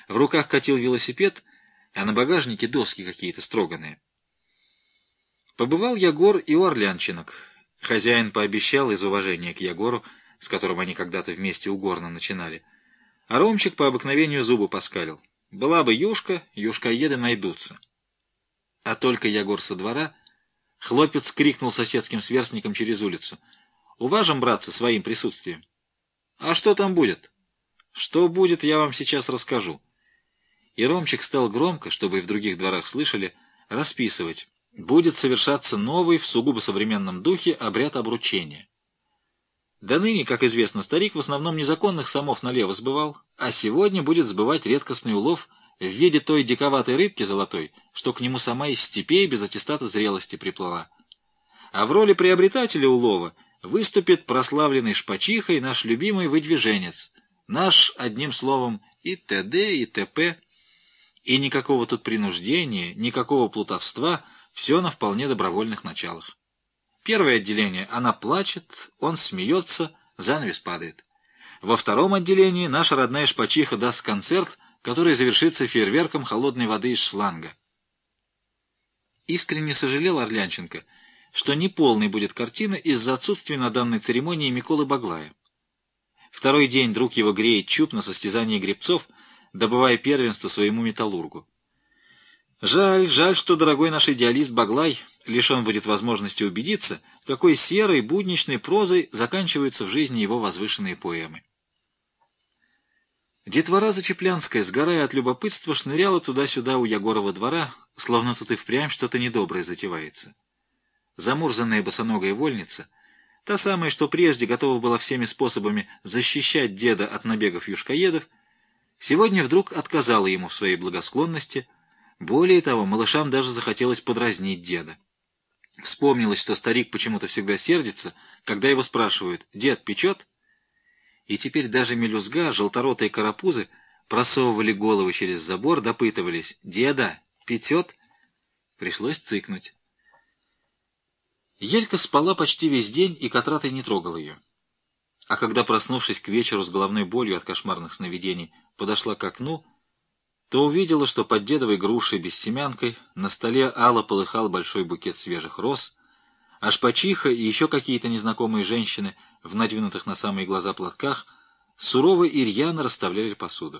В руках катил велосипед, а на багажнике доски какие-то строганные. Побывал Ягор и у орлянчинок. Хозяин пообещал из уважения к Ягору, с которым они когда-то вместе у горна начинали. А Ромчик по обыкновению зубы поскалил. Была бы юшка, юшкоеды найдутся. А только Ягор со двора, хлопец крикнул соседским сверстникам через улицу: «Уважим, братцы, своим присутствием». «А что там будет?» «Что будет, я вам сейчас расскажу». И Ромчик стал громко, чтобы и в других дворах слышали, расписывать. Будет совершаться новый, в сугубо современном духе, обряд обручения. До ныне, как известно, старик в основном незаконных самов налево сбывал, а сегодня будет сбывать редкостный улов в виде той диковатой рыбки золотой, что к нему сама из степей без аттестата зрелости приплыла. А в роли приобретателя улова выступит прославленный шпачихой наш любимый выдвиженец, наш, одним словом, и т.д., и т.п. И никакого тут принуждения, никакого плутовства, все на вполне добровольных началах. Первое отделение — она плачет, он смеется, занавес падает. Во втором отделении наша родная шпачиха даст концерт, который завершится фейерверком холодной воды из шланга. Искренне сожалел Орлянченко, что неполной будет картина из-за отсутствия на данной церемонии Миколы Баглая. Второй день друг его греет чуб на состязании гребцов, добывая первенство своему металлургу. Жаль, что дорогой наш идеалист Баглай лишен будет возможности убедиться, какой серой, будничной прозой заканчиваются в жизни его возвышенные поэмы. Детвора Зачеплянская, сгорая от любопытства, шныряла туда-сюда у Ягорова двора, словно тут и впрямь что-то недоброе затевается. Замурзанная босоногая вольница, та самая, что прежде готова была всеми способами защищать деда от набегов юшкоедов, сегодня вдруг отказала ему в своей благосклонности. Более того, малышам даже захотелось подразнить деда. Вспомнилось, что старик почему-то всегда сердится, когда его спрашивают: «Дед печет?» И теперь даже мелюзга, желторотые карапузы просовывали головы через забор, допытывались: «Деда, печет?» Пришлось цыкнуть. Елька спала почти весь день, и Котратый не трогал ее. А когда, проснувшись к вечеру с головной болью от кошмарных сновидений, подошла к окну, то увидела, что под дедовой грушей бессемянкой на столе ало полыхал большой букет свежих роз, а шпачиха и еще какие-то незнакомые женщины в надвинутых на самые глаза платках сурово и рьяно расставляли посуду.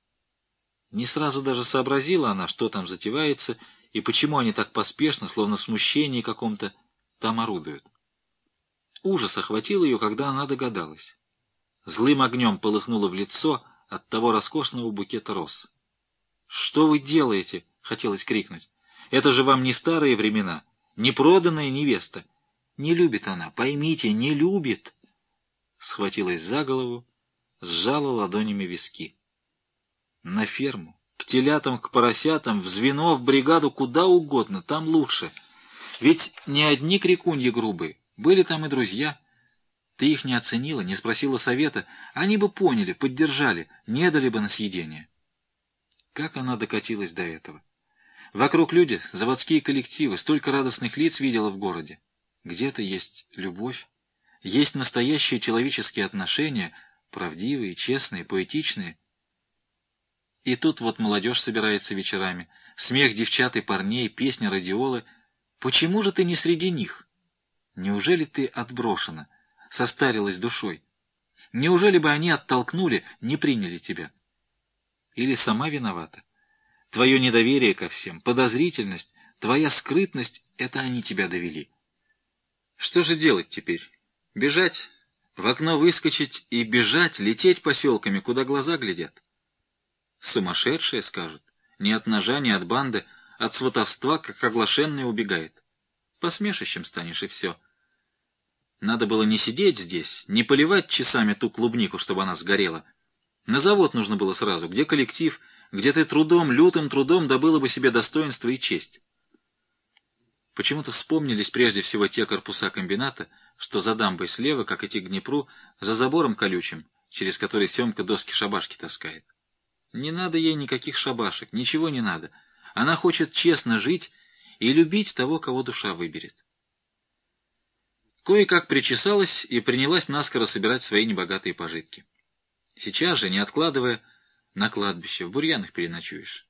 Не сразу даже сообразила она, что там затевается и почему они так поспешно, словно в смущении каком-то, там орудуют. Ужас охватил ее, когда она догадалась. Злым огнем полыхнуло в лицо от того роскошного букета роз. «Что вы делаете?» — хотелось крикнуть. «Это же вам не старые времена, не проданная невеста. Не любит она, поймите, не любит!» Схватилась за голову, сжала ладонями виски. На ферму, к телятам, к поросятам, в звено, в бригаду, куда угодно, там лучше. Ведь не одни крикуньи грубые, были там и друзья. Ты их не оценила, не спросила совета, они бы поняли, поддержали, не дали бы на съедение. Как она докатилась до этого? Вокруг люди, заводские коллективы, столько радостных лиц видела в городе. Где-то есть любовь, есть настоящие человеческие отношения, правдивые, честные, поэтичные. И тут вот молодежь собирается вечерами, смех девчат и парней, песни радиолы. Почему же ты не среди них? Неужели ты отброшена, состарилась душой? Неужели бы они оттолкнули, не приняли тебя? Или сама виновата? Твое недоверие ко всем, подозрительность, твоя скрытность — это они тебя довели. Что же делать теперь? Бежать? В окно выскочить и бежать, лететь поселками, куда глаза глядят? Сумасшедшая, скажут. Ни от ножа, ни от банды, от сватовства, как оглашенная, убегает. Посмешищем станешь, и все. Надо было не сидеть здесь, не поливать часами ту клубнику, чтобы она сгорела. На завод нужно было сразу, где коллектив, где ты трудом, лютым трудом добыла бы себе достоинство и честь. Почему-то вспомнились прежде всего те корпуса комбината, что за дамбой слева, как идти к Днепру, за забором колючим, через который Семка доски-шабашки таскает. Не надо ей никаких шабашек, ничего не надо. Она хочет честно жить и любить того, кого душа выберет. Кое-как причесалась и принялась наскоро собирать свои небогатые пожитки. Сейчас же, не откладывая, На кладбище, в бурьянах переночуешь.